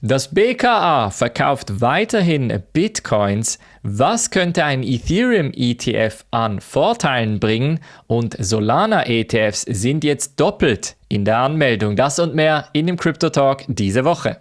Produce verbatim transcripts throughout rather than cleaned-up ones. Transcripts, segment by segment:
Das B K A verkauft weiterhin Bitcoins. Was könnte ein Ethereum-E T F an Vorteilen bringen? Und Solana-E T Fs sind jetzt doppelt in der Anmeldung. Das und mehr in dem Crypto Talk diese Woche.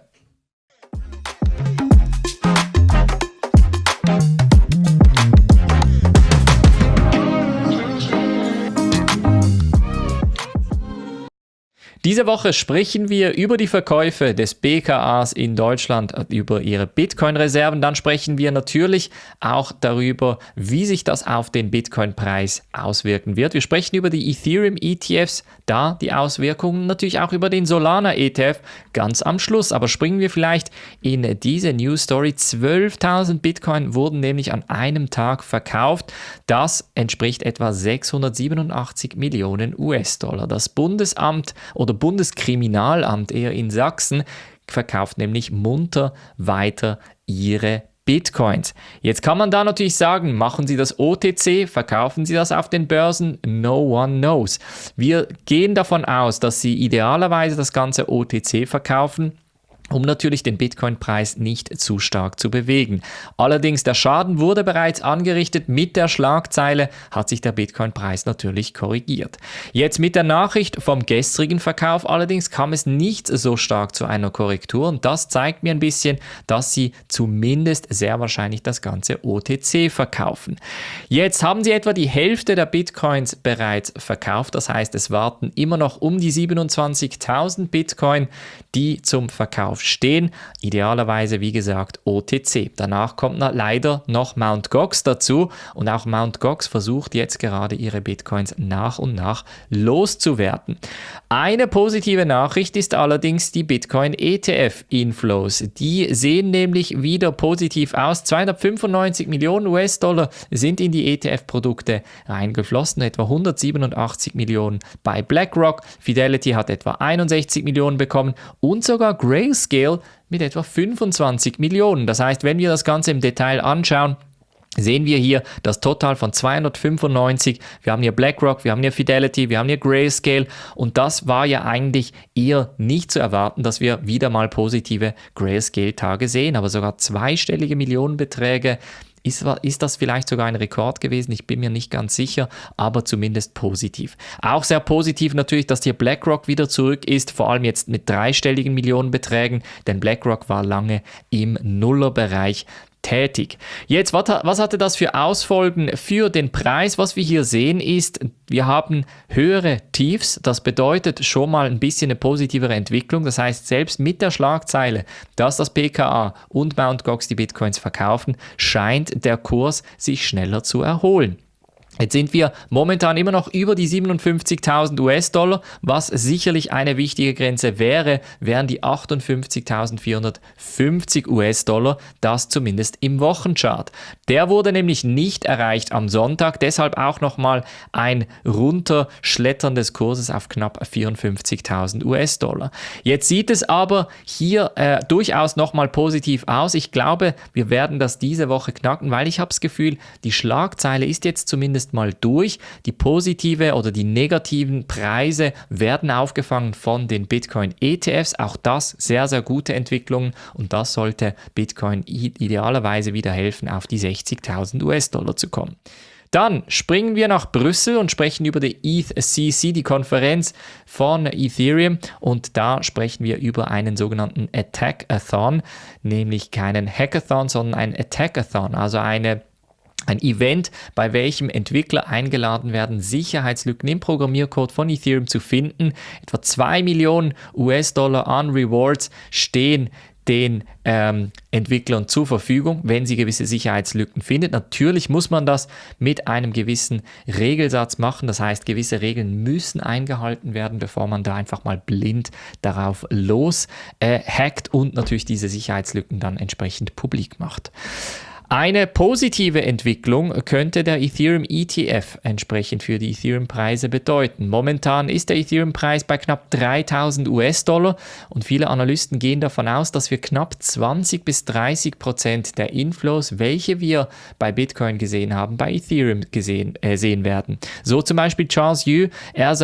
Diese Woche sprechen wir über die Verkäufe des B K As in Deutschland, über ihre Bitcoin-Reserven. Dann sprechen wir natürlich auch darüber, wie sich das auf den Bitcoin-Preis auswirken wird. Wir sprechen über die Ethereum-E T Fs, da die Auswirkungen, natürlich auch über den Solana-E T F ganz am Schluss. Aber springen wir vielleicht in diese News-Story. zwölftausend Bitcoin wurden nämlich an einem Tag verkauft. Das entspricht etwa sechshundertsiebenundachtzig Millionen U S-Dollar. Das Bundesamt oder Bundeskriminalamt eher in Sachsen verkauft nämlich munter weiter ihre Bitcoins. Jetzt kann man da natürlich sagen, machen Sie das O T C, verkaufen Sie das auf den Börsen? No one knows. Wir gehen davon aus, dass Sie idealerweise das ganze O T C verkaufen, um natürlich den Bitcoin-Preis nicht zu stark zu bewegen. Allerdings, der Schaden wurde bereits angerichtet. Mit der Schlagzeile hat sich der Bitcoin-Preis natürlich korrigiert. Jetzt mit der Nachricht vom gestrigen Verkauf allerdings kam es nicht so stark zu einer Korrektur und das zeigt mir ein bisschen, dass sie zumindest sehr wahrscheinlich das ganze O T C verkaufen. Jetzt haben sie etwa die Hälfte der Bitcoins bereits verkauft. Das heißt, es warten immer noch um die siebenundzwanzigtausend Bitcoin, die zum Verkauf stehen. Idealerweise, wie gesagt, O T C. Danach kommt leider noch Mt. Gox dazu und auch Mt. Gox versucht jetzt gerade ihre Bitcoins nach und nach loszuwerden. Eine positive Nachricht ist allerdings die Bitcoin-E T F-Inflows. Die sehen nämlich wieder positiv aus. zweihundertfünfundneunzig Millionen U S-Dollar sind in die E T F-Produkte reingeflossen, etwa hundertsiebenundachtzig Millionen bei BlackRock. Fidelity hat etwa einundsechzig Millionen bekommen und sogar Grayscale mit etwa fünfundzwanzig Millionen. Das heißt, wenn wir das Ganze im Detail anschauen, sehen wir hier das Total von zweihundertfünfundneunzig. Wir haben hier BlackRock, wir haben hier Fidelity, wir haben hier Grayscale und das war ja eigentlich eher nicht zu erwarten, dass wir wieder mal positive Grayscale-Tage sehen, aber sogar zweistellige Millionenbeträge. Ist, ist das vielleicht sogar ein Rekord gewesen? Ich bin mir nicht ganz sicher, aber zumindest positiv. Auch sehr positiv natürlich, dass hier BlackRock wieder zurück ist, vor allem jetzt mit dreistelligen Millionenbeträgen, denn BlackRock war lange im Nullerbereich tätig. Jetzt, was hatte das für Ausfolgen für den Preis? Was wir hier sehen ist, wir haben höhere Tiefs. Das bedeutet schon mal ein bisschen eine positivere Entwicklung. Das heißt, selbst mit der Schlagzeile, dass das B K A und Mt. Gox die Bitcoins verkaufen, scheint der Kurs sich schneller zu erholen. Jetzt sind wir momentan immer noch über die siebenundfünfzigtausend U S-Dollar, was sicherlich eine wichtige Grenze wäre, wären die achtundfünfzigtausendvierhundertfünfzig U S-Dollar, das zumindest im Wochenchart. Der wurde nämlich nicht erreicht am Sonntag, deshalb auch nochmal ein Runterschlettern des Kurses auf knapp vierundfünfzigtausend U S-Dollar. Jetzt sieht es aber hier äh, durchaus nochmal positiv aus. Ich glaube, wir werden das diese Woche knacken, weil ich habe das Gefühl, die Schlagzeile ist jetzt zumindest mal durch. Die positive oder die negativen Preise werden aufgefangen von den Bitcoin-E T Fs. Auch das sehr, sehr gute Entwicklungen und das sollte Bitcoin idealerweise wieder helfen, auf die sechzigtausend U S-Dollar zu kommen. Dann springen wir nach Brüssel und sprechen über die E T H C C, die Konferenz von Ethereum. Und da sprechen wir über einen sogenannten Attack-a-thon, nämlich keinen Hackathon, sondern ein Attack-a-thon, also eine Ein Event, bei welchem Entwickler eingeladen werden, Sicherheitslücken im Programmiercode von Ethereum zu finden. Etwa zwei Millionen U S-Dollar an Rewards stehen den ähm, Entwicklern zur Verfügung, wenn sie gewisse Sicherheitslücken finden. Natürlich muss man das mit einem gewissen Regelsatz machen. Das heißt, gewisse Regeln müssen eingehalten werden, bevor man da einfach mal blind darauf los äh, hackt und natürlich diese Sicherheitslücken dann entsprechend publik macht. Eine positive Entwicklung könnte der Ethereum E T F entsprechend für die Ethereum-Preise bedeuten. Momentan ist der Ethereum-Preis bei knapp dreitausend U S-Dollar und viele Analysten gehen davon aus, dass wir knapp zwanzig bis dreißig Prozent der Inflows, welche wir bei Bitcoin gesehen haben, bei Ethereum gesehen, äh, sehen werden. So zum Beispiel Charles Yu, er sagt,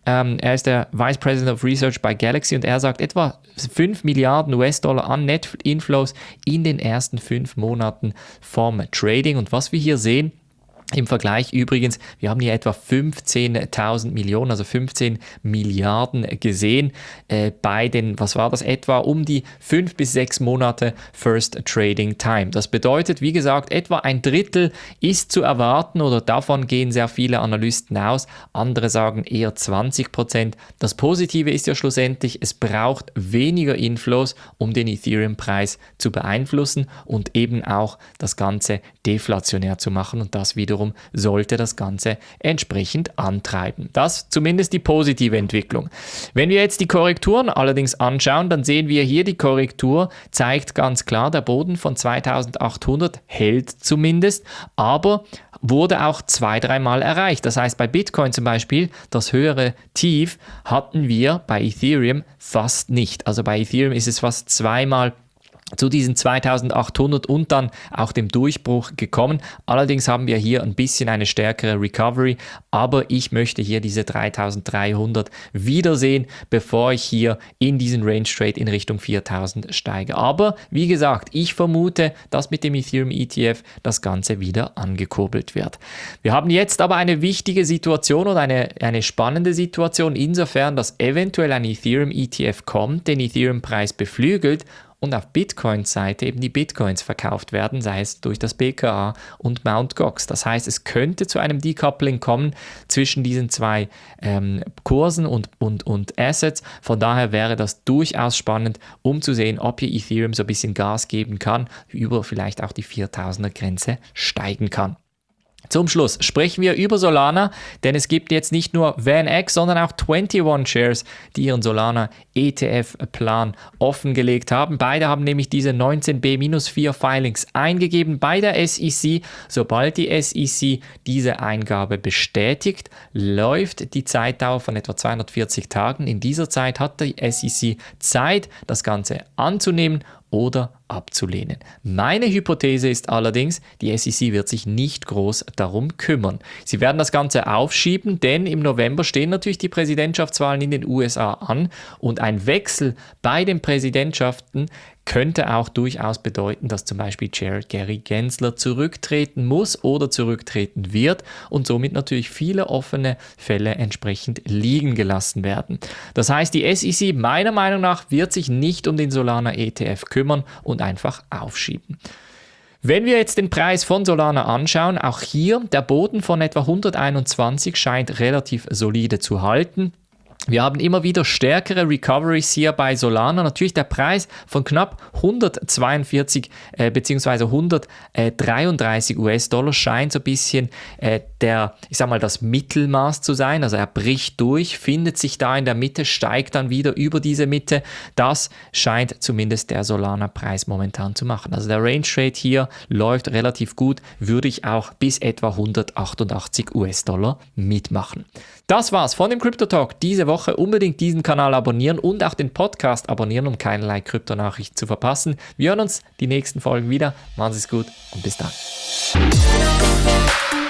Ähm, er ist der Vice President of Research bei Galaxy und er sagt etwa fünf Milliarden U S-Dollar an Net-Inflows in den ersten fünf Monaten vom Trading. Und was wir hier sehen, im Vergleich übrigens, wir haben hier etwa fünfzehntausend Millionen, also fünfzehn Milliarden gesehen äh, bei den, was war das, etwa um die fünf bis sechs Monate First Trading Time. Das bedeutet, wie gesagt, etwa ein Drittel ist zu erwarten oder davon gehen sehr viele Analysten aus. Andere sagen eher zwanzig Prozent. Das Positive ist ja schlussendlich, es braucht weniger Inflows, um den Ethereum-Preis zu beeinflussen und eben auch das Ganze deflationär zu machen und das wiederum sollte das Ganze entsprechend antreiben. Das zumindest die positive Entwicklung. Wenn wir jetzt die Korrekturen allerdings anschauen, dann sehen wir hier, die Korrektur zeigt ganz klar, der Boden von zweitausendachthundert hält zumindest, aber wurde auch zwei, dreimal erreicht. Das heißt, bei Bitcoin zum Beispiel, das höhere Tief hatten wir bei Ethereum fast nicht. Also bei Ethereum ist es fast zweimal zu diesen zweitausendachthundert und dann auch dem Durchbruch gekommen. Allerdings haben wir hier ein bisschen eine stärkere Recovery, aber ich möchte hier diese dreitausenddreihundert wiedersehen, bevor ich hier in diesen Range Trade in Richtung viertausend steige. Aber wie gesagt, ich vermute, dass mit dem Ethereum E T F das Ganze wieder angekurbelt wird. Wir haben jetzt aber eine wichtige Situation oder eine, eine spannende Situation insofern, dass eventuell ein Ethereum E T F kommt, den Ethereum-Preis beflügelt und auf Bitcoins Seite eben die Bitcoins verkauft werden, sei es durch das B K A und Mt. Gox. Das heißt, es könnte zu einem Decoupling kommen zwischen diesen zwei ähm, Kursen und, und, und Assets. Von daher wäre das durchaus spannend, um zu sehen, ob hier Ethereum so ein bisschen Gas geben kann, über vielleicht auch die viertausender Grenze steigen kann. Zum Schluss sprechen wir über Solana, denn es gibt jetzt nicht nur VanEck, sondern auch einundzwanzig Shares, die ihren Solana E T F-Plan offengelegt haben. Beide haben nämlich diese neunzehn B vier Filings eingegeben bei der S E C. Sobald die S E C diese Eingabe bestätigt, läuft die Zeitdauer von etwa zweihundertvierzig Tagen. In dieser Zeit hat die S E C Zeit, das Ganze anzunehmen oder abzulehnen. Meine Hypothese ist allerdings, die S E C wird sich nicht groß darum kümmern. Sie werden das Ganze aufschieben, denn im November stehen natürlich die Präsidentschaftswahlen in den U S A an und ein Wechsel bei den Präsidentschaften könnte auch durchaus bedeuten, dass zum Beispiel Chair Gary Gensler zurücktreten muss oder zurücktreten wird und somit natürlich viele offene Fälle entsprechend liegen gelassen werden. Das heißt, die S E C meiner Meinung nach wird sich nicht um den Solana E T F kümmern und einfach aufschieben. Wenn wir jetzt den Preis von Solana anschauen, auch hier der Boden von etwa hunderteinundzwanzig scheint relativ solide zu halten. Wir haben immer wieder stärkere Recoveries hier bei Solana. Natürlich der Preis von knapp hundertzweiundvierzig äh, bzw. hundertdreiunddreißig U S-Dollar scheint so ein bisschen äh, der, ich sag mal, das Mittelmaß zu sein. Also er bricht durch, findet sich da in der Mitte, steigt dann wieder über diese Mitte. Das scheint zumindest der Solana-Preis momentan zu machen. Also der Range Trade hier läuft relativ gut, würde ich auch bis etwa hundertachtundachtzig U S-Dollar mitmachen. Das war's von dem Crypto Talk diese Woche. Unbedingt diesen Kanal abonnieren und auch den Podcast abonnieren, um keinerlei Kryptonachrichten zu verpassen. Wir hören uns die nächsten Folgen wieder. Machen Sie es gut und bis dann.